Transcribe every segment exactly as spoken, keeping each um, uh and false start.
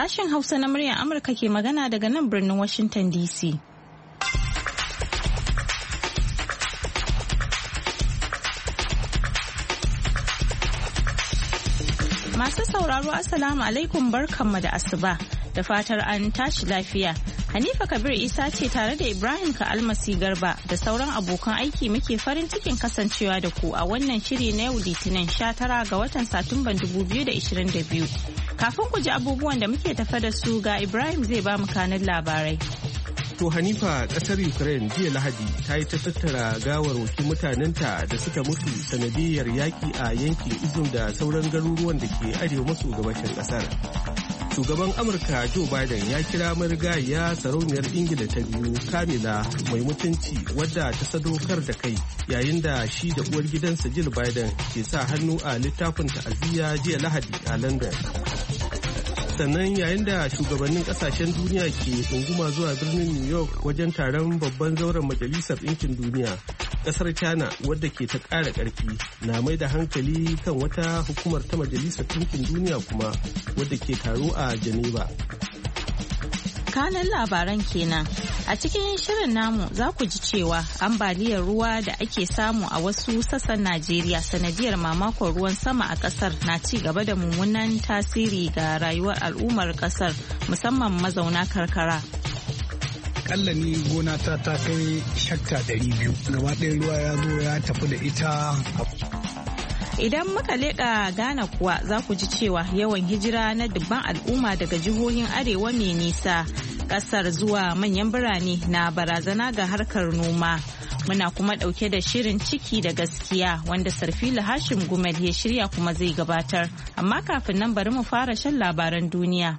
Sashen Hausa na muryar Amurka ke magana daga nan birnin Washington D C. Masu sauraro Assalamu alaikum barkanmu da asuba da fatar an tashi lafiya. Hanifa Kabir Isa ce tare da Ibrahim Ka'almasi Garba da sauran abokan aiki muke farin cikin kasancewa da ku a wannan shiri na yau Litinin sha tara ga watan Satumban dubu biyu da ashirin da biyu. Kafin ku ji abubuwan da muke tafa da su ga Ibrahim zai ba mu kanin labarai. To Hanifa, kasar Ukraine jiya Lahadi ta yi ta tattara gawarwakin mutanenta da suka mutu sanadiyar yaƙi a yankin Izum da sauran garuruwan da ke arewa maso gabashin ƙasar. Shugaban Amurka Joe Biden ya kira marigayiya sarauniyar Ingila ta biyu Camilla mai mutunci wadda ta sadaukar da kai yayin da shi da uwar gidansa Jill Biden ke sa hannu a littafin ta'aziyya jiya Lahadi a London. Sannan yayin da shugabannin kasashen duniya ke tsunguma zuwa birnin New York wajen taron babban zauren majalisar ɗinkin duniya, kasar China wadda ke ta ƙara ƙarfi na mai da hankali kan wata hukumar ta majalisar ɗinkin duniya kuma wadda ke taro a Geneva. Kanan labaran kenan. A cikin shirin namu za ku ji cewa ambaliyar ruwa da ake samu a wasu sassan Najeriya sanadiyar mamakon ruwan sama a kasar na ci gaba da mummunan tasiri ga rayuwar al'ummar kasar musamman mazauna karkara. Kalla ni gona ta ta kai shakka ɗari biyu. Gaba ɗaya ruwa ya zo ya tafi da ita. Idan muka leƙa Ghana kuwa za ku ji cewa yawan hijira na dubban al'umma daga jihohin arewa mai nisa ƙasar zuwa manyan birane na barazana ga harkar noma. Muna kuma ɗauke da shirin ciki da gaskiya wanda Sarfila Hashim Gumel ya shirya kuma zai gabatar. Amma kafin nan bari mu fara shan labaran duniya.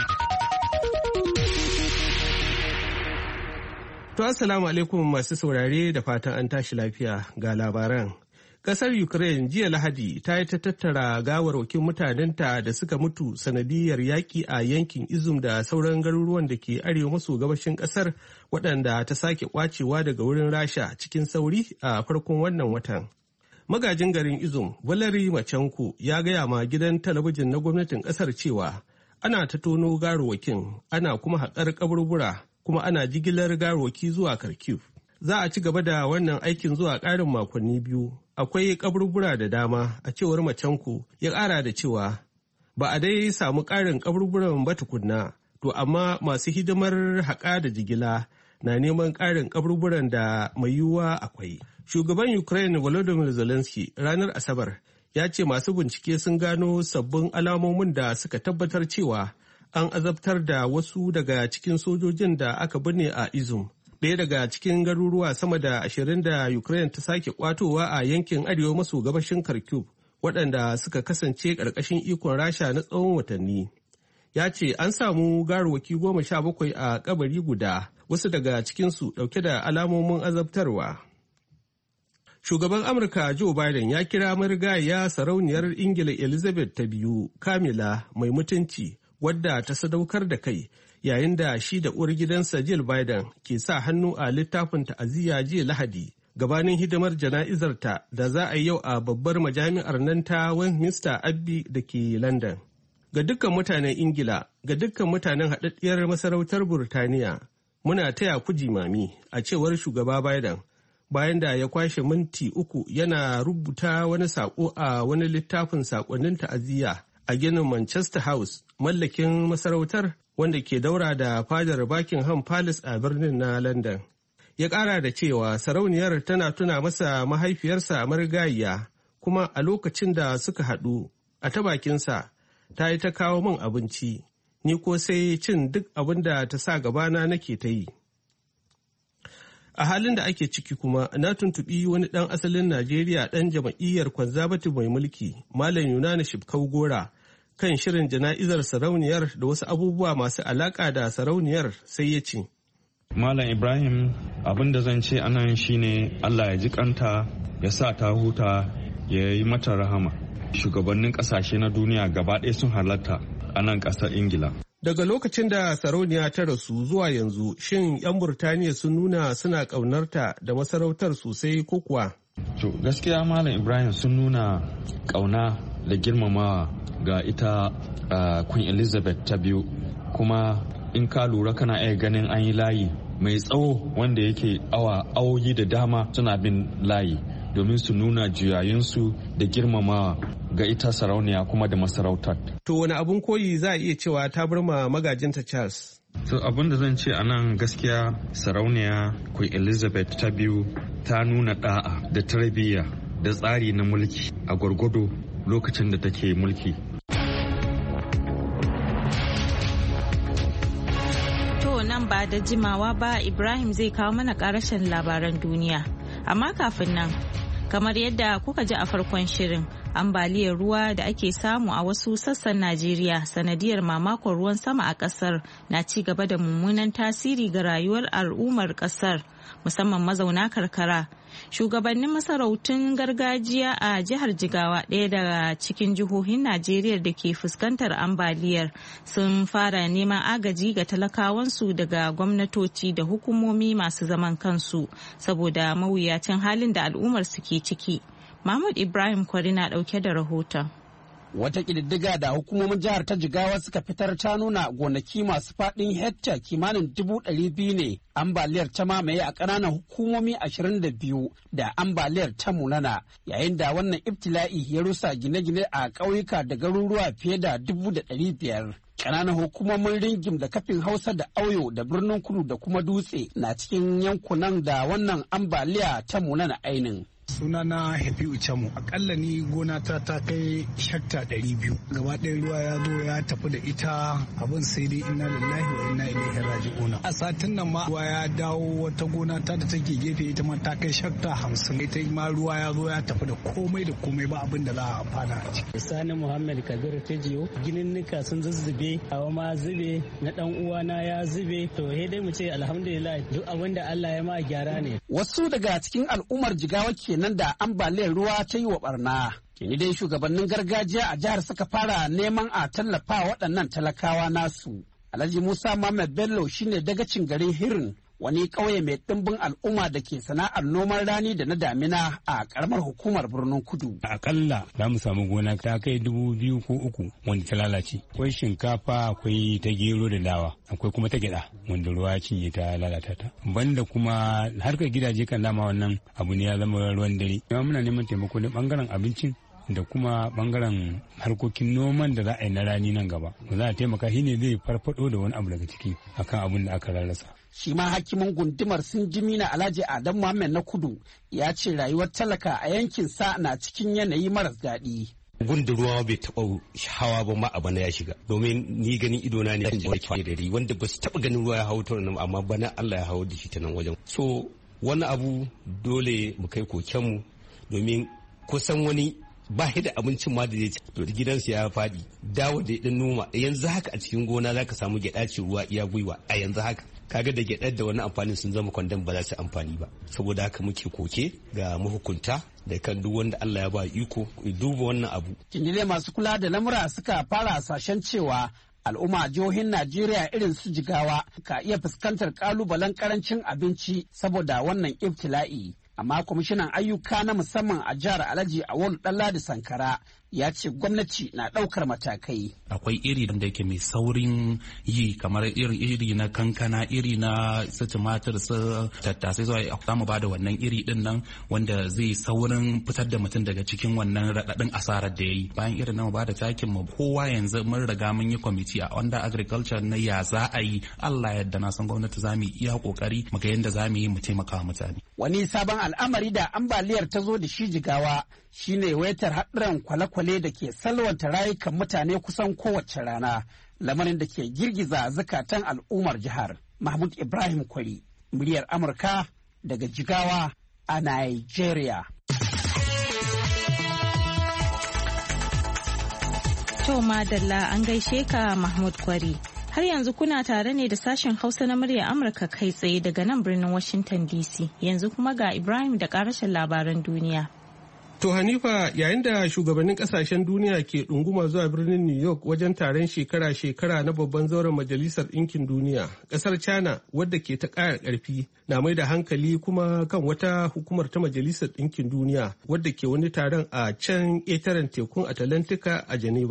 To assalamu alaikum masu saurare da fatan an tashi lafiya ga labaran. Kasar Ukraine jiya Lahadi ta yi ta tattara gawarwakin mutanenta da suka mutu sanadiyar yaƙi a yankin Izum da sauran garuruwan da ke arewa maso gabashin ƙasar waɗanda ta sake ƙwacewa daga wurin Rasha cikin sauri a farkon wannan watan. Magajin garin Izum, Valery Machenko, ya gaya ma gidan talabijin na gwamnatin ƙasar cewa ana ta tono gawarwakin, ana kuma haƙar kaburbura, kuma ana jigilar gawarwaki zuwa Kharkiv. Za a ci gaba da wannan aikin zuwa ƙarin makonni biyu. Akwai kaburbura da dama, a cewar Machenko ya ƙara da cewa ba a dai samu ƙarin kaburburan ba tukunna, to amma masu hidimar haƙa da jigila na neman ƙarin kaburburan da mai yiwuwa akwai. Shugaban Ukraine Volodymyr Zelensky ranar Asabar ya ce masu bincike sun gano sabbin alamomin da suka tabbatar cewa an azabtar da wasu daga cikin sojojin da aka binne a Izum. Ɗaya daga cikin garuruwa sama da ashirin da Ukraine ta sake kwatowa a yankin arewa maso gabashin Kharkiv waɗanda suka kasance ƙarƙashin ikon Rasha na tsawon watanni. Ya ce an samu gawarwaki goma sha bakwai a kabari guda, wasu daga cikinsu ɗauke da alamomin azabtarwa. Shugaban Amurka Joe Biden ya kira marigayiya sarauniyar Ingila Elizabeth ta biyu, Camilla mai mutunci, wadda ta sadaukar da kai. Yayin da shi da uwar gidansa Jill Biden ke sa hannu a littafin ta'aziyya jiya Lahadi gabanin hidimar jana'izarta da za a yi yau a babbar majami'ar nan ta Westminster Abbey da ke London. Ga dukkan mutanen Ingila, ga dukkan mutanen haɗaɗɗiyar masarautar Burtaniya, muna taya ku jimami, a cewar shugaba Biden, bayan da ya kwashe minti uku yana rubuta wani saƙo a wani littafin saƙonnin ta'aziyya a ginin Manchester House, mallakin masarautar wanda ke daura da fadar Buckingham Palace a birnin na London. Ya ƙara da cewa sarauniyar tana tuna masa mahaifiyarsa marigayiya, kuma a lokacin da suka haɗu a ta bakinsa ta yi ta kawo min abinci, ni ko sai cin duk abin da ta sa gabana nake ta yi. A halin da ake ciki kuma na tuntuɓi wani ɗan asalin Najeriya ɗan jama'iyyar Conservative mai mulki, Malam Yunana Shibkau Gora, kan shirin jana'izar sarauniyar da wasu abubuwa masu alaƙa da sarauniyar sai ya ce. Malam Ibrahim, abin da zan ce anan shine Allah ya ji kanta, ya sa ta huta, ya yi mata rahama. Shugabannin ƙasashe na duniya gaba ɗaya sun halarta a nan ƙasar Ingila. Daga lokacin da sarauniya ta rasu zuwa yanzu, shin 'yan Burtaniya sun nuna suna ƙaunarta da masarautar sosai ko kuwa? To gaskiya Malam Ibrahim sun nuna ƙauna da girmamawa ga ita uh, Queen Elizabeth ta biyu kuma in ka lura kana iya ganin an yi layi mai tsawo wanda yake awa awoyi da dama suna bin layi domin su nuna juyayinsu da girmamawa ga ita sarauniya kuma da masarautar. To wani abun koyi za a iya cewa ta burma magajinta Charles? So abin da zan ce a nan gaskiya sarauniya Queen Elizabeth ta biyu ta nuna da'a da tarbiyya da tsari na mulki a gwargwado lokacin da take mulki. To nan ba da jimawa ba Ibrahim zai kawo mana karashin labaran duniya. Amma kafin nan, kamar yadda kuka ji a farkon shirin, ambaliyar ruwa da ake samu a wasu sassan Najeriya sanadiyar mamakon ruwan sama a kasar na ci gaba da mummunan tasiri ga rayuwar al'ummar kasar, musamman mazauna karkara. Shugabannin masarautun gargajiya a jihar Jigawa, ɗaya daga cikin jihohin Najeriya da ke fuskantar ambaliyar, sun fara neman agaji ga talakawansu daga gwamnatoci da hukumomi masu zaman kansu saboda mawuyacin halin da al'ummar su ke ciki. Mahmud Ibrahim Kwari na ɗauke da rahoton. Wata ƙididdiga da hukumomin jihar ta Jigawa suka fitar ta nuna gonaki masu faɗin hekta kimanin dubu ɗari biyu ne ambaliyar ta mamaye a ƙananan hukumomi ashirin da biyu da ambaliyar ta munana, yayin da wannan ibtila'i ya rusa gine-gine a ƙauyuka da garuruwa fiye da dubu da ɗari biyar. Ƙananan hukumomin Ringim da Kafin Hausa da Auyo da Birnin Kudu da kuma Dutse na cikin yankunan da wannan ambaliya ta munana ainin. Sunana Hafi'u Chamu, akalla ni gona ta ta kai shakta ɗari biyu. Gaba ɗaya ruwa ya zo ya tafi da ita, abin sai dai inna lillahi wa inna ilaihi raji'un. A satin nan ma ruwa ya dawo wata gona ta da take gefe ita ma ta kai shakta hamsin. Ita ma ruwa ya zo ya tafi da komai da komai ba abin da za a amfana a ciki. Sani Muhammad Kabir Tejiyo, gininnika sun zuzzube, hawa ma zube, na ɗan uwana ya zube, to he dai mu ce alhamdulillah duk abin da Allah ya ma gyara ne. Wasu daga cikin al'ummar Jigawa ke nan da ambaliyar ruwa ta yi wa barna. Kini dai shugabannin gargajiya a jihar suka fara neman a tallafa waɗannan talakawa nasu. Alhaji Musa Muhammad Bello shine dagacin garin Hirin, wani ƙauye mai ɗimbin al'umma da ke sana'ar noman rani da na damina a ƙaramar hukumar Birnin Kudu. Akalla za mu samu gona ta kai dubu biyu ko uku wanda ta lalace. Akwai shinkafa, akwai ta gero da dawa, akwai kuma ta gyaɗa wanda ruwa ya cinye ta lalata ta. Banda kuma harkar gidaje kan dama wannan abu ne ya zama ruwan dare. Yawan muna neman taimako na bangaren abincin da kuma bangaren harkokin noman da za a yi na rani nan gaba. Za a taimaka shi ne zai farfado da wani abu daga ciki akan abin da aka rarrasa. Shi ma hakimin gundumar sun jimi na Alhaji Adam Muhammad na Kudu ya ce rayuwar talaka a yankin sa na cikin yanayi maras daɗi. Gundun ruwa bai taɓa hawa ba ma a bana ya shiga domin ni ganin idona ne kan jawaki gari wanda ba su taɓa ganin ruwa ya hawo ta nan amma bana Allah ya hawo da shi ta nan wajen. So wani abu dole mu kai kokenmu domin kusan wani ba shi da abincin ma da zai ci to gidansu ya faɗi dawo da ya noma yanzu haka a cikin gona zaka samu gyaɗa ce ruwa iya gwiwa a yanzu haka kaga da gyaɗar da wani amfanin sun zama kwandon ba za su amfani ba saboda haka muke koke ga mahukunta da kan duk wanda Allah ya ba iko duba wannan abu. Kinjile masu kula da lamura suka fara hasashen cewa al'umma jihohin Najeriya irin su Jigawa ka iya fuskantar kalubalen karancin abinci saboda wannan ibtila'i. Amma kwamishinan ayyuka na musamman a jihar Alhaji Awolu Ɗanladi Sankara ya ce gwamnati na ɗaukar matakai. Akwai iri da yake mai saurin yi kamar iri iri na kankana, iri na su tumatir, su tattasai zuwa za mu bada wannan iri din nan wanda zai saurin fitar da mutum daga cikin wannan raɗaɗin asarar da ya yi. Bayan irin na mu bada takin mu kowa yanzu mun riga mun yi kwamiti a under agriculture na ya za a yi Allah yadda na san gwamnati za mu iya kokari mu ga yadda za mu yi mu taimaka wa mutane. Wani sabon al'amari da ambaliyar ta zo da shi Jigawa shine waitar haɗuran kwale-kwale da ke salwanta rayukan mutane kusan kowace rana, lamarin da ke girgiza zukatan al'ummar jihar. Mahmud Ibrahim Kwari, muryar Amurka daga Jigawa a Nigeria. To madalla an gaishe ka Mahmud Kwari. Har yanzu kuna tare ne da sashen Hausa na muryar Amurka kai tsaye daga nan birnin Washington D C. Yanzu kuma ga Ibrahim da karashin labaran duniya. To Hanifa, yayin da shugabannin kasashen duniya ke ɗunguma zuwa birnin New York wajen taron shekara-shekara na babban zauren Majalisar Ɗinkin Duniya, ƙasar China wadda ke ta ƙara ƙarfi na mai da hankali kuma kan wata hukumar ta Majalisar Ɗinkin Duniya wadda ke wani taron a can ƙetaren tekun Atlantika a Geneva.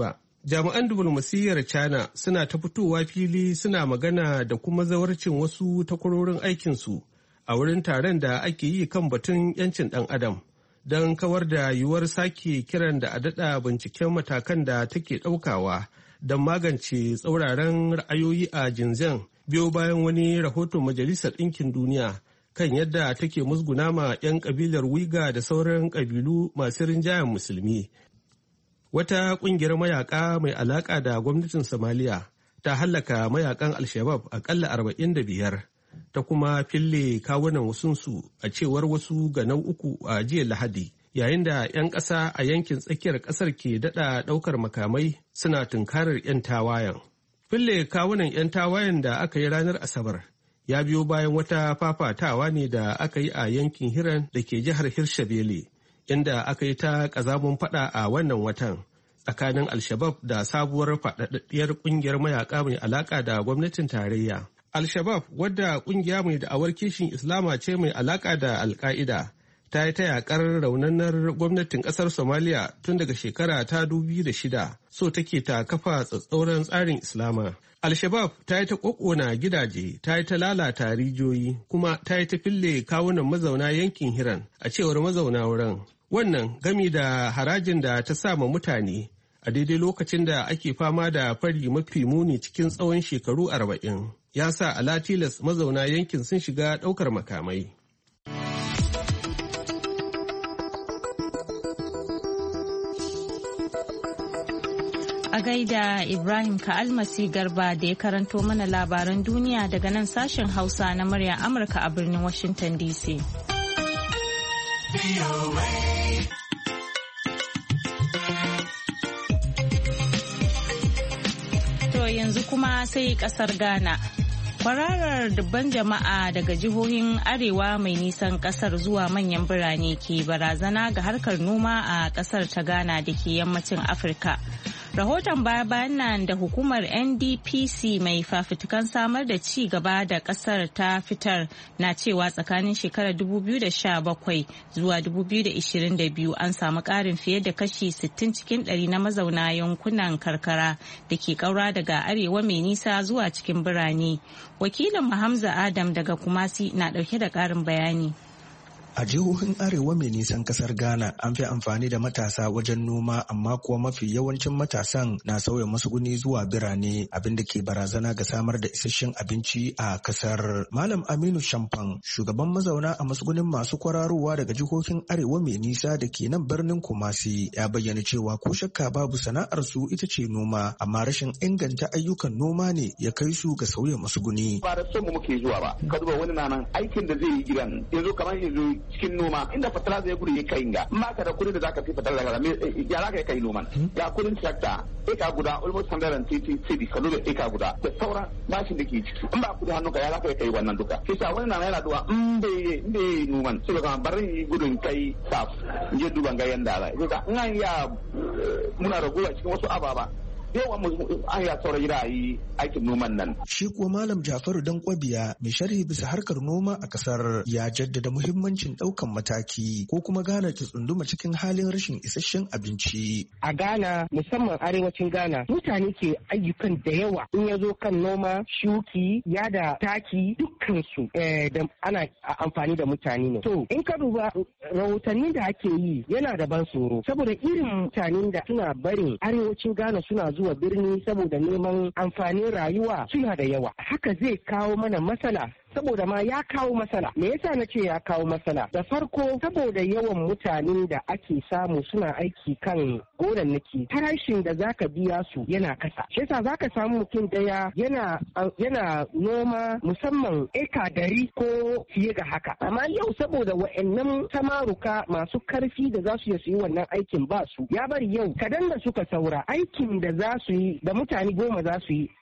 Jami'an diflomasiyyar China suna ta fitowa fili suna magana da kuma zawarcin wasu takwarorin aikinsu a wurin taron da ake yi kan batun 'yancin ɗan adam don kawar da yiwuwar sake kiran da a daɗa binciken matakan da take ɗaukawa don magance tsauraran ra'ayoyi a Xinjiang biyo bayan wani rahoton Majalisar Ɗinkin Duniya kan yadda take musguna ma 'yan ƙabilar Uyghur da sauran ƙabilu masu rinjayen musulmi. Wata ƙungiyar mayaƙa mai alaƙa da gwamnatin Somalia ta hallaka mayaƙan Al-Shabaab aƙalla arba'in da biyar, ta kuma fille kawunan wasunsu a cewar wasu ganau uku a jiya Lahadi, yayin da 'yan ƙasa a yankin tsakiyar ƙasar ke daɗa ɗaukar makamai suna tunkarar 'yan tawayen. Fille kawunan 'yan tawayen da aka yi ranar Asabar ya biyo bayan wata fafatawa ne da aka yi a yankin Hiran da ke jihar Hirshabelle, inda aka yi ta ƙazamin faɗa a wannan watan tsakanin Al-Shabaab da sabuwar faɗaɗɗiyar ƙungiyar mayaƙa mai alaƙa da gwamnatin tarayya. Al-Shabaab, wadda ƙungiya mai da'awar kishin Islama ce mai alaƙa da Al-Qaida, ta yi ta yaƙar raunanar gwamnatin ƙasar Somalia tun daga shekara ta dubu biyu da shida, so take ta kafa tsatsauran tsarin Islama. Al-Shabaab ta yi ta ƙoƙona gidaje, ta yi ta lalata rijiyoyi, kuma ta yi ta fille kawunan mazauna yankin Hiran, a cewar mazauna wurin. Wannan gami da harajin da ta sa ma mutane a daidai lokacin da ake fama da fari mafi muni cikin tsawon shekaru arba'in, ya sa ala tilas mazauna yankin sun shiga ɗaukar makamai. A gaida Ibrahim Ka'almasi Garba da ya karanto mana labaran duniya daga nan sashen Hausa na murya Amurka a birnin Washington D C. To yanzu kuma sai kasar Ghana. Kwararar dubban jama'a daga jihohin arewa mai nisan kasar zuwa manyan birane ke barazana ga harkar noma a kasar ta Ghana da ke yammacin Afirka. Rahoton baya-bayan nan da hukumar N D P C mai fafutukan samar da ci gaba da kasar ta fitar na cewa tsakanin shekarar dubu biyu da sha bakwai zuwa dubu biyu da ishirin da biyu an samu ƙarin fiye da kashi sittin cikin ɗari na mazauna yankunan karkara da ke ƙaura daga arewa mai nisa zuwa cikin birane. Wakilin Hamza Adam daga Kumasi na ɗauke da ƙarin bayani. A jihohin arewa mai nisan kasar Ghana an fi amfani da matasa wajen noma, amma kuwa mafi yawancin matasan na sauya masuguni zuwa birane, abin da ke barazana ga samar da isasshen abinci a kasar. Malam Aminu Shamfan, shugaban mazauna a masugunin masu kwararowa daga jihohin arewa mai nisa da ke nan birnin Kumasi, ya bayyana cewa ko shakka babu sana'ar su ita ce noma, amma rashin inganta ayyukan noma ne ya kai su ga sauya masuguni. Ba da son mu muke zuwa ba, ka duba wani nan aikin da zai yi gidan yanzu kamar yanzu cikin noma inda fatala zai gudu ya kai ga in baka da kudin da zaka fi fatala daga ya zaka kai noman ya kudin tractor eka guda almost one hundred fifty cedi ka lura eka guda da sauran bashin da ke ciki in ba kudi hannu ka ya zaka kai wannan duka kisa wani na yana duwa in bai in bai noman sai ka bari gudun kai saf je duban ga yanda ala in an ya muna raguwa cikin wasu ababa yawan an ya saura gida a yi aikin noman nan. Shi kuwa Malam Jafaru Dankwabiya mai sharhi bisa harkar noma a kasar ya jaddada muhimmancin ɗaukan mataki ko kuma Ghana ta tsunduma cikin halin rashin isasshen abinci. A Ghana musamman arewacin Ghana mutane ke ayyukan da yawa in ya zo kan noma, shuki, yada taki dukkansu eh, da ana amfani da mutane ne. To in ka duba rahotanni da ake yi yana da ban tsoro saboda irin mutanen da suna barin arewacin Ghana suna zuwa birni saboda neman amfanin rayuwa suna da yawa. Haka zai kawo mana matsala saboda ma ya kawo matsala. Me yasa na ce ya kawo matsala? Da farko saboda yawan mutanen da ake samu suna aiki kan gonannaki, farashin da zaka biya su yana kasa. Shi yasa zaka samu mutum daya yana yana noma musamman eka dari ko fiye ga haka. Amma yau saboda wa'annan samaruka masu karfi da za su yi wannan aikin ba su, ya bari yau kadan da suka saura aikin da za su yi da mutane goma za su yi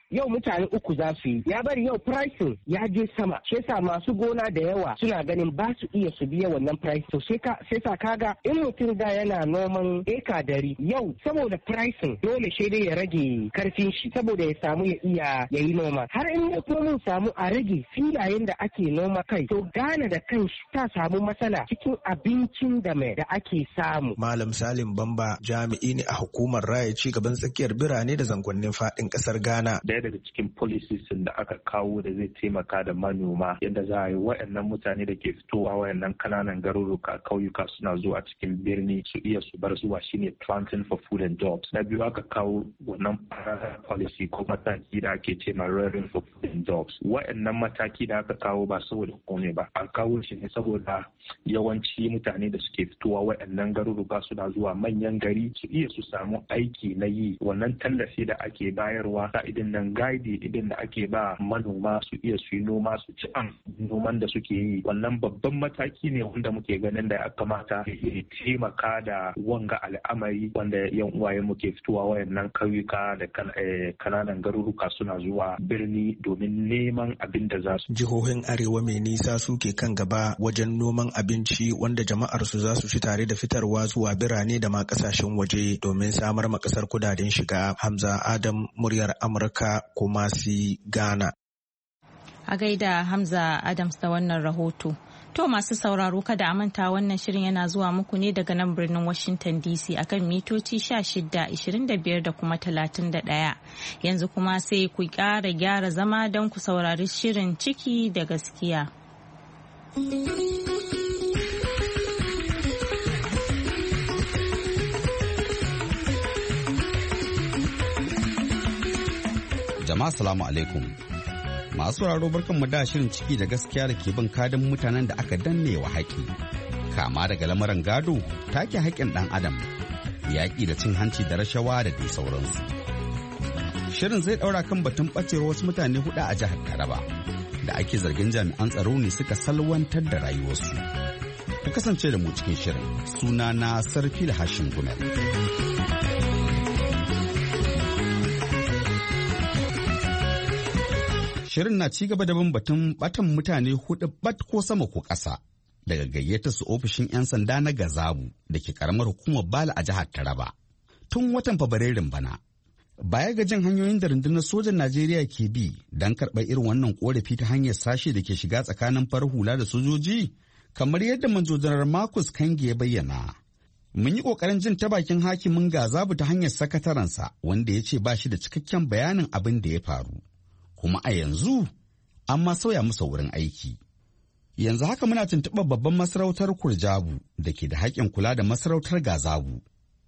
yau mutane uku za su yi ya bari yau pricing ya je sama shi yasa masu gona da yawa suna ganin ba su iya su biya wannan price to sai ka sai sa kaga in mutum da yana noman eka dari yau saboda pricing dole shi dai ya rage karfin shi saboda ya samu ya iya ya yi noma har in ya kuma mun samu a rage filayen da ake noma kai to Ghana da kan ta samu matsala cikin abincin da mai da ake samu. Malam Salim Bamba jami'i ne a hukumar raya ci gaban tsakiyar birane da zangonnin faɗin ƙasar Ghana. Daya daga cikin policies da aka kawo da zai taimaka da manoma yadda za a yi waɗannan mutane da ke fitowa waɗannan kananan garuruka kauyuka suna zuwa cikin birni su iya su bar zuwa shine planting for food and jobs. Na biyu aka kawo wannan policy ko mataki da ake ce ma rearing for food and jobs. Waɗannan mataki da aka kawo ba saboda kome ba an kawo shi ne saboda yawanci mutane da suke fitowa waɗannan garuruka suna zuwa manyan gari su iya su samu aiki na yi wannan tallafi da ake bayarwa ta idan nan guide idan da ake ba manoma su iya su yi noma su ci an noman da suke yi wannan babban mataki ne wanda muke ganin da ya kamata ya taimaka da wanga al'amari wanda yan uwaye muke fitowa wayannan kauyuka da kananan garuruka suna zuwa birni domin neman abin da za su. Jihohin arewa mai nisa suke kan gaba wajen noman abinci wanda jama'ar su za su ci tare da fitarwa zuwa birane da ma kasashen waje domin samar ma kasar kudaden shiga. Hamza Adam, muryar Amurka, Kumasi, Ghana. A gaida Hamza Adams da wannan rahoto. To masu sauraro kada a manta wannan shirin yana zuwa muku ne daga nan birnin Washington D C akan mitoci sha shida, ishirin da biyar da kuma talatin da ɗaya. Yanzu kuma sai ku ƙara gyara zama don ku saurari shirin ciki da gaskiya. Jama'a salamu alaikum. Masu sauraro barkan mu da shirin ciki da gaskiya da ke bin kadin mutanen da aka danne wa haƙi. Kama daga lamarin gado, take haƙƙin ɗan adam, yaƙi da cin hanci da rashawa da dai sauransu. Shirin zai ɗaura kan batun ɓacewar wasu mutane huɗu a jihar Taraba da ake zargin jami'an tsaro ne suka salwantar da rayuwarsu. Ku kasance da mu cikin shirin. Sunana Sarfil Hashin Gumel. Shirin na ci gaba da bin batun batan mutane hudu bat ko sama ko ƙasa daga gayyata su ofishin 'yan sanda na Gazabu da ke karamar hukumar Bala a jihar Taraba. Tun watan Fabrairun bana, baya ga jin hanyoyin da rundunar sojan Najeriya ke bi don karɓar irin wannan ƙorafi ta hanyar sashe da ke shiga tsakanin farar hula da sojoji, kamar yadda manzojanar Marcus Kange ya bayyana. Mun yi ƙoƙarin jin ta bakin hakimin Gazabu ta hanyar sakatarensa wanda ya ce ba shi da cikakken bayanin abin da ya faru. Kuma a yanzu an ma sauya masa wurin aiki. Yanzu haka muna tuntuɓar babban masarautar Kurjabu da ke da haƙƙin kula da masarautar Gazabu.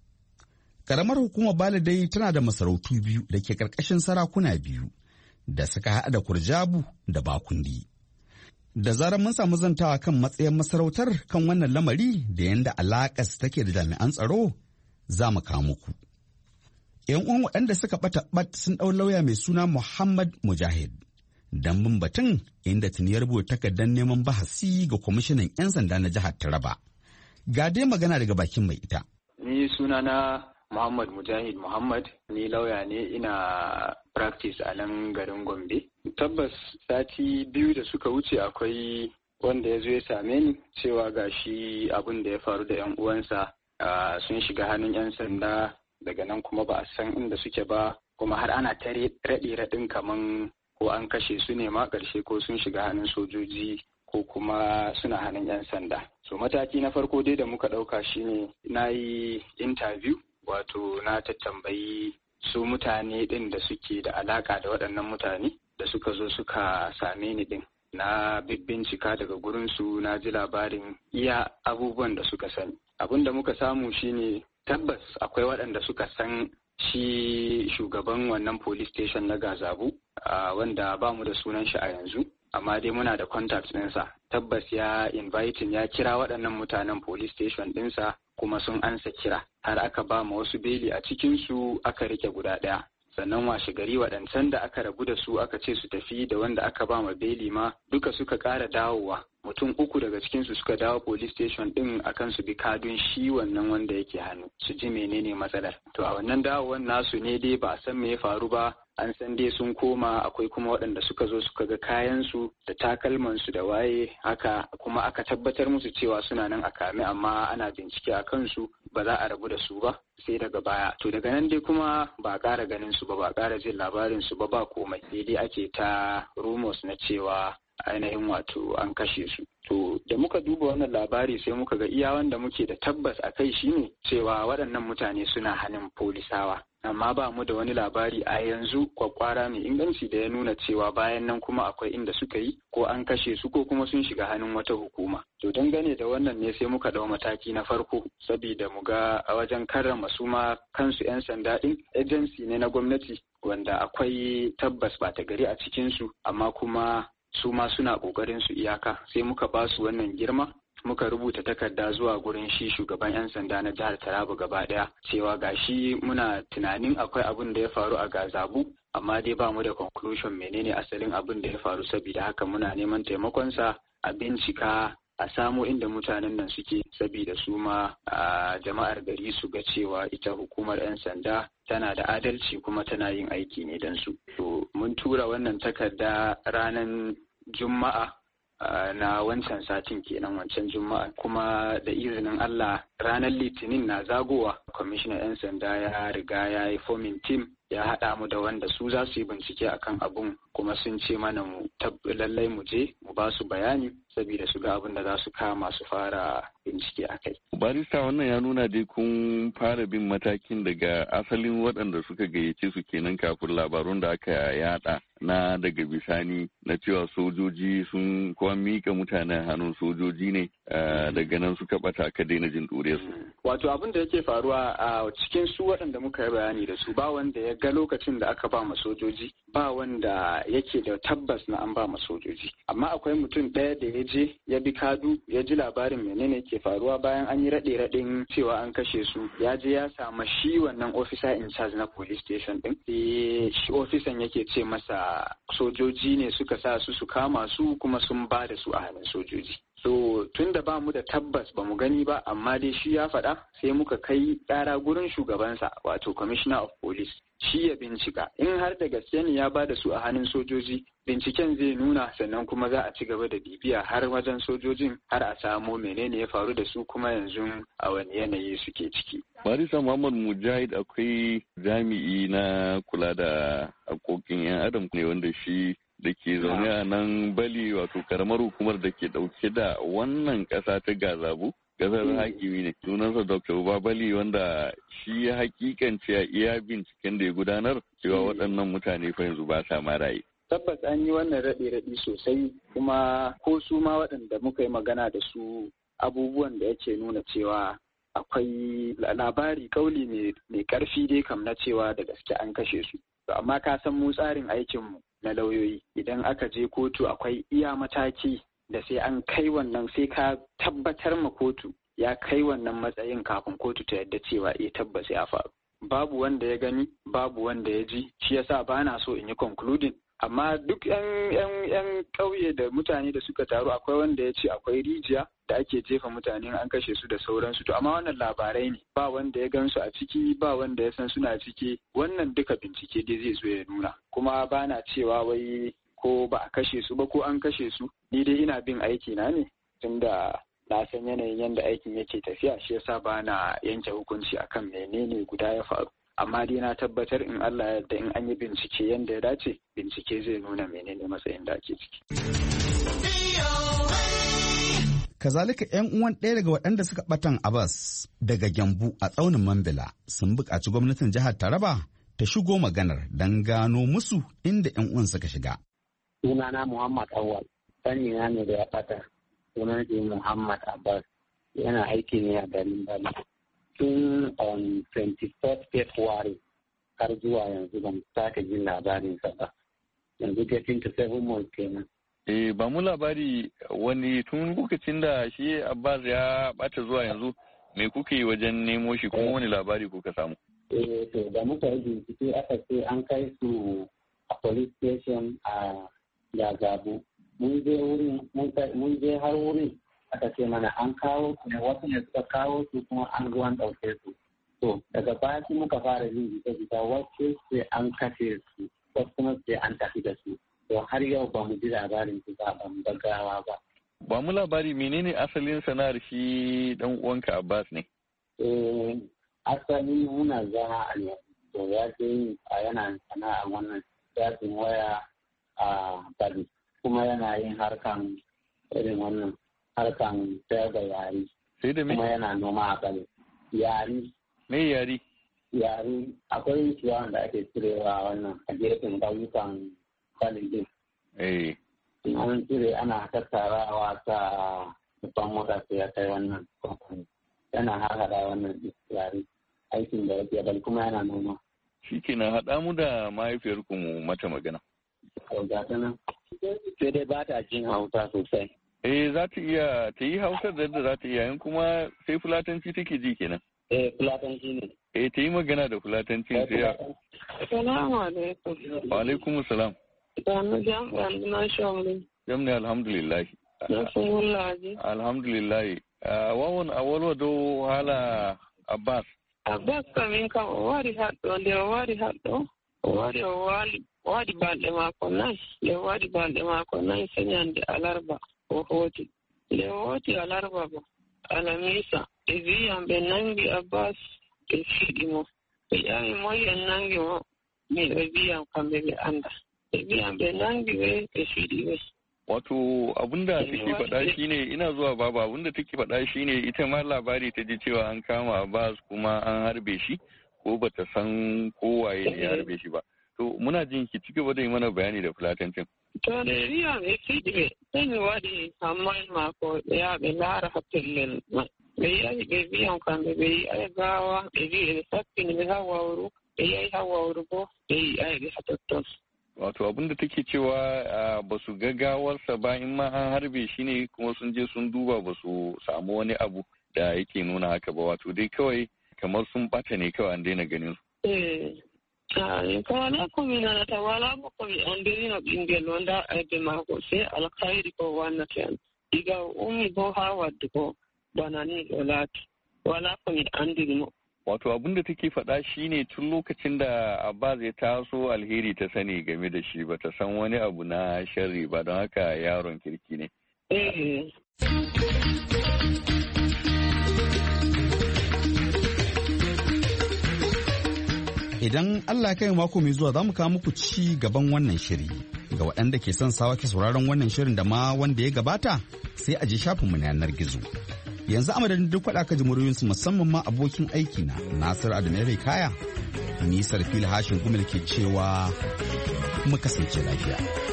Ƙaramar hukumar Bala dai tana da masarautu biyu da ke ƙarƙashin sarakuna biyu da suka haɗa da Kurjabu da Bakundi. Da zarar mun samu zantawa kan matsayin masarautar kan wannan lamari da yadda alaƙas take da jami'an tsaro za mu kawo muku. ‘Yan uwan waɗanda suka ɓata ɓat sun ɗau lauya mai suna Muhammad Mujahid don bin batun inda tuni ya rubuta takardar neman bahasi ga kwamishinan ‘yan sanda na jihar Taraba. Ga dai magana daga bakin mai ita. Ni sunana Muhammad Mujahid Muhammad, ni lauya ne ina practice a nan garin Gombe. Tabbas sati biyu da suka wuce akwai wanda ya zo ya same ni cewa gashi abin da ya faru da ‘yan uwansa sun shiga hannun ‘yan sanda. Daga nan kuma ba a san inda suke ba, kuma har ana ta raɗe raɗin kaman ko an kashe su ne ma ƙarshe ko sun shiga hannun sojoji ko kuma suna hannun 'yan sanda. So mataki na farko dai da muka ɗauka shine na yi interview, wato na tattambayi su mutane ɗin da suke da alaƙa da waɗannan mutane da suka zo suka same ni ɗin. Na bibbincika daga gurinsu, na ji labarin iya abubuwan da suka sani. Abin da muka samu shine tabbas akwai waɗanda suka san shi shugaban wannan police station na Gazabu, uh, wanda ba mu da sunan shi a yanzu, amma dai muna da contact ɗinsa. Tabbas ya inviting ya kira waɗannan mutanen police station ɗinsa kuma sun ansa kira. Har aka ba ma wasu beli a cikinsu aka rike guda ɗaya. Sannan washe gari waɗancan da aka rabu da su aka ce su tafi da wanda aka ba ma beli ma duka suka ƙara dawowa. Mutum uku daga cikinsu suka dawo police station ɗin akan su bi kadun shi wannan wanda yake hannu su ji menene matsalar. To a wannan dawowan nasu ne dai ba a san me ya faru ba, an san dai sun koma. Akwai kuma waɗanda suka zo suka ga kayansu da takalmansu da waye haka, kuma aka tabbatar musu cewa suna nan a kame amma ana bincike a kansu, ba za a rabu da su ba sai daga baya. To daga nan dai kuma ba a ƙara ganin su ba, ba a ƙara jin labarin su ba, ba komai. Sai dai ake ta rumors na cewa ainihin wato an kashe su. To da muka duba wannan labari sai muka ga iya wanda muke da tabbas a kai shine cewa waɗannan mutane suna hannun polisawa. Amma ba mu da wani labari a yanzu kwakwara mai inganci da ya nuna cewa bayan nan kuma akwai inda suka yi ko an kashe su ko kuma sun shiga hannun wata hukuma. To dangane da wannan ne sai muka dau mataki na farko, saboda mu ga a wajen karrama su ma kansu 'yan sanda ɗin agency ne na gwamnati wanda akwai tabbas ɓata gari a cikinsu, amma kuma su ma suna ƙoƙarin su iyaka. Sai muka ba su wannan girma, muka rubuta takarda zuwa gurin shi shugaban 'yan sanda na jihar Taraba gaba daya cewa gashi muna tunanin akwai abin da ya faru a Gazabu, amma dai ba mu da conclusion menene asalin abin da ya faru, saboda haka muna neman taimakonsa a bincika a samo inda mutanen nan suke, saboda su ma a jama'ar gari su ga cewa ita hukumar 'yan sanda tana da adalci kuma tana yin aiki ne don su. To mun tura wannan takarda ranar Juma'a Uh, na wancan satin kenan wancan juma'a, kuma da izinin Allah ranar litinin na zagowa kwamishinan 'yan sanda ya riga ya yi forming team ya haɗa mu da wanda su za su yi bincike akan abun, kuma sun ce mana mu lallai mu je mu ba su bayani saboda su ga abin da za su kama su fara bincike a kai. Barista, wannan ya nuna dai kun fara bin matakin daga asalin waɗanda suka gayyace su kenan kafin labarun da aka yada na daga bisani na cewa sojoji sun kuma mika mutanen hannun sojoji ne, daga nan suka bata aka daina jin ɗuriyarsu. Wato abin da yake faruwa a cikin su waɗanda muka yi bayani da su, ba wanda ya ga lokacin da aka ba ma sojoji, ba wanda yake da tabbas na an ba ma sojoji, amma akwai mutum ɗaya da ya je ya bi kadu ya ji labarin menene ke faruwa bayan an yi raɗe raɗin cewa an kashe su, ya je ya samu shi wannan officer in charge na police station din, sai shi ofisan yake ce masa sojoji ne suka sa su su kama su kuma sun ba da su a hannun sojoji. So tun da ba mu da tabbas ba mu gani ba, amma dai shi ya faɗa, sai muka kai ƙara gurin shugabansa wato commissioner of police, shi ya bincika in har da gaske ne ya ba da su a hannun sojoji, binciken zai nuna, sannan kuma za a ci gaba da bibiya har wajen sojojin har a samo menene ya faru da su kuma yanzu a wani yanayi suke ciki. Barista Muhammad Mujahid, akwai jami'i na kula da haƙoƙin 'yan adam ne wanda shi da ke zaune a nan Bali, wato karamar hukumar da ke dauke da wannan kasa ta Gazabu, kasar hakimi ne. Sunansa Doctor Uba Bali, wanda shi ya hakikance a iya binciken da ya gudanar cewa waɗannan mutane fa yanzu ba sa maraye. Tabbas an yi wannan raɗe-raɗi sosai, kuma ko su ma waɗanda muka yi magana da su abubuwan da yake nuna cewa akwai labari kauli mai ƙarfi dai kam na cewa da gaske an kashe su. Amma ka san mu tsarin aikinmu na lauyoyi, idan aka je kotu akwai iya mataki da sai an kai wannan, sai ka tabbatar ma kotu ya kai wannan matsayin kafin kotu ta yadda cewa eh tabbas ya faru. Babu wanda ya gani, babu wanda ya ji, shi yasa ba na so in yi concluding. Amma duk yan yan yan ƙauye da mutane da suka taru, akwai wanda ya ce akwai rijiya da ake jefa mutane an kashe su da sauransu. To amma wannan labarai ne, ba wanda ya gansu a ciki, ba wanda ya san suna ciki. Wannan duka bincike dai zai zo ya nuna. Kuma ba na cewa wai ko ba a kashe su ba ko an kashe su, ni dai ina bin aiki na ne, tunda na san yanayin yadda aikin yake tafiya, shi yasa ba na yanke hukunci akan menene guda ya faru. Amma dai na tabbatar in Allah ya yarda in an yi bincike yadda ya dace, bincike zai nuna menene matsayin da ake ciki. Kazalika 'yan uwan ɗaya daga waɗanda suka ɓatan Abbas daga Gyambu a tsaunin Mambila sun buƙaci gwamnatin jihar Taraba ta shigo maganar don gano musu inda 'yan uwan suka shiga. Sunana Muhammad Awal, sani na ne da ya ɓata, sunan shi Muhammad Abbas, yana aiki ne a garin Bali. Tun on twenty-fourth February har zuwa yanzu ban sake jin labarinsa ba. Yanzu getting to seven months kenan. Eh, ba mu labari wani tun lokacin da shi Abbas ya bata zuwa yanzu, me kuke yi wajen nemo shi kuma wani labari kuka samu? Eh, to da muka yi bincike aka ce an kai su a police station a Gazabu. Mun je wurin, mun je har wurin aka ce mana an kawo su ne, wasu ne suka kawo su kuma an zo an ɗauke su. To daga baya sai muka fara jin jita-jita wacce sai an kashe su wasu kuma sai an tafi da su. To har yau ba mu ji labarin su ba, ba mu gaggawa ba. Ba mu labari menene asalin sana'ar shi dan uwanka Abbas ne? Eh, asali muna zama a ne. To ya ce a yana sana'a wannan shafin waya a Bali. Kuma yana yin harkan irin wannan harkan sayar da yari. Sai da me? Kuma yana noma a Bali. Yari. Me yari? Yari akwai ciyawan da ake cirewa wannan a gefen ƙauyukan Bali din. Eh. An cire ana tattarawa ta babban mota sai ya kai wannan kamfani. Yana harhaɗa wannan yari. Aikin da yake Bali kuma yana noma. Shi kenan haɗa mu da mahaifiyarku mu mata magana. Sai dai ba ta jin Hausa sosai. Eh za ta iya ta yi Hausar da yadda za ta iya yin kuma sai Fulatanci take ji kenan. Eh Fulatanci ne. Eh ta yi magana da Fulatanci sai ya. Salamu alaikum. Wa alaikum salam. Sanu jam'an na shawari. Jamni alhamdulillah. Na sun wulaji. Alhamdulillah. Wawan awalwa do hala Abbas. Abbas kamin kam o wari haɗɗo nde o wari haɗɗo o wari o wali o waɗi balɗe maako nayi nde o waɗi balɗe maako nayi se ñande alarba o hooti nde o hooti alarba ba alamisa ɓe wiyam ɓe nangi Abbas ɓe fiɗi mo ɓe ƴami moyi en nangi mo min ɓe wiyam kamɓe ɓe anda ɓe wiyam ɓe nangi ɓe ɓe fiɗi ɓe. Wato abinda take faɗa shine ina zuwa baba abinda take faɗa shine ita ma labari ta ji cewa an kama Abbas kuma an harbe shi ko bata san kowaye ne ya harbe shi ba. To muna jin ki ci gaba da yi mana bayani da Fulatancin. To da riya ɓe fiɗi ɓe sai mi waɗi hammayel maako ɓe yaha ɓe laara ha pellel man. Ɓe yahi ɓe wiyan kamɓe ɓe yi'ay gawa ɓe wi ɓe sappini ɓe ha wawru ɓe yahi ha wawru bo ɓe yi'ay ɓe ha totton. Wato abinda take cewa ba su ga gawarsa ba in ma an harbe shi ne kuma sun je sun duba ba su samu wani abu da yake nuna haka ba wato dai kawai kamar sun bata ne kawai an daina ganin su. Eh, in ka wala ko mi nanata wala ba ko mi andirino ɓingel wanda aibe mako sai alkhairi ko wannata en diga ummi bo ha wadde ko bana ni ɗo laati wala ko mi andirimo. Wato abin da take faɗa shine tun lokacin da Abbas ya taso alheri ta sani game da shi ba ta san wani abu na sharri ba don haka yaron kirki ne. Idan Allah kai mako mai zuwa za mu kawo muku ci gaban wannan shiri. Ga waɗanda ke son sawa ke sauraron wannan shirin da ma wanda ya gabata sai a je shafinmu na yanar gizo. Yanzu a madadin duk faɗa ka ji muryoyinsu musamman ma abokin aiki na Nasir Adamu Kaya. Ni Sarfil Hashin Gumel ke cewa mu kasance lafiya.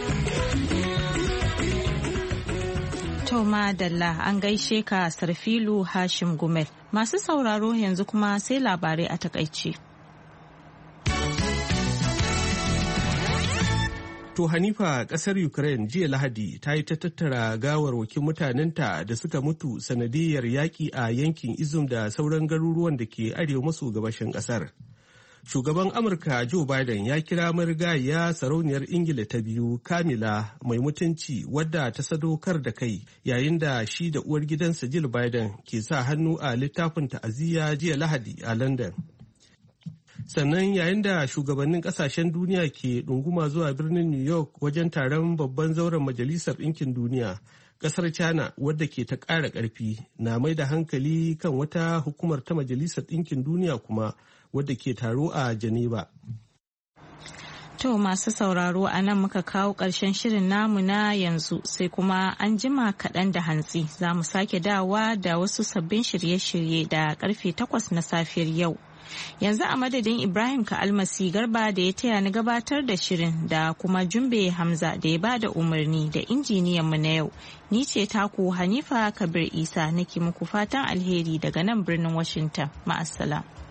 To madalla an gaishe ka Sarfilu Hashim Gumel. Masu sauraro yanzu kuma sai labarai a takaice. To Hanifa, kasar Ukraine jiya Lahadi ta yi ta tattara gawarwakin mutanenta da suka mutu sanadiyar yaƙi a yankin Izum da sauran garuruwan da ke arewa maso gabashin kasar. Shugaban Amurka Joe Biden ya kira marigayya sarauniyar Ingila ta biyu Kamila mai mutunci wadda ta sadaukar da kai yayin da shi da uwar gidansa Jill Biden ke sa hannu a littafin ta'aziyya jiya Lahadi a London. Sannan yayin da shugabannin kasashen duniya ke ɗunguma zuwa birnin New York wajen taron babban zauren Majalisar Ɗinkin Duniya, ƙasar China wadda ke ta ƙara ƙarfi na mai da hankali kan wata hukumar ta Majalisar Ɗinkin Duniya kuma wadda ke taro a Geneva. To masu sauraro a nan muka kawo ƙarshen shirin namu na yanzu sai kuma an jima kaɗan da hantsi za mu sake dawa da wasu sabbin shirye-shirye da ƙarfe takwas na safiyar yau. Yanzu a madadin Ibrahim Ka'almasi Garba da ya taya ni gabatar da shirin da kuma Jumbe Hamza da ya bada umarni da injiniyan mu na yau. Ni ce taku Hanifa Kabir Isa nake muku fatan alheri daga nan birnin Washington. Ma'assalam.